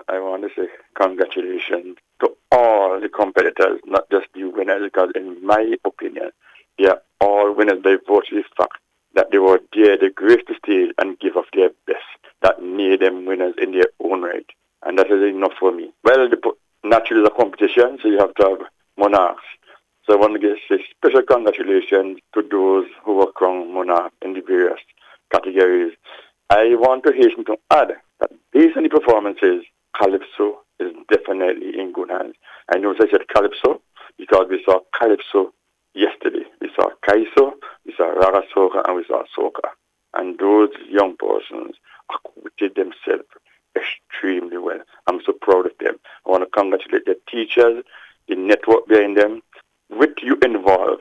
I want to say congratulations to all the competitors, not just the winners, because in my opinion, they are all winners by virtue of the fact that they were there to grace the stage and give of their best. That made them winners in their own right. And that is enough for me. Well, naturally, it's a competition, so you have to have monarchs. So I want to give a special congratulations to those who were crowned monarch in the various categories. I want to hasten to add that based on the performances, Calypso is definitely in good hands. I know I said Calypso because we saw Calypso yesterday. We saw Kaiso, we saw Raga Soca, and we saw Soca. And those young persons acquitted themselves extremely well. I'm so proud of them. I want to congratulate the teachers, the network behind them. With you involved,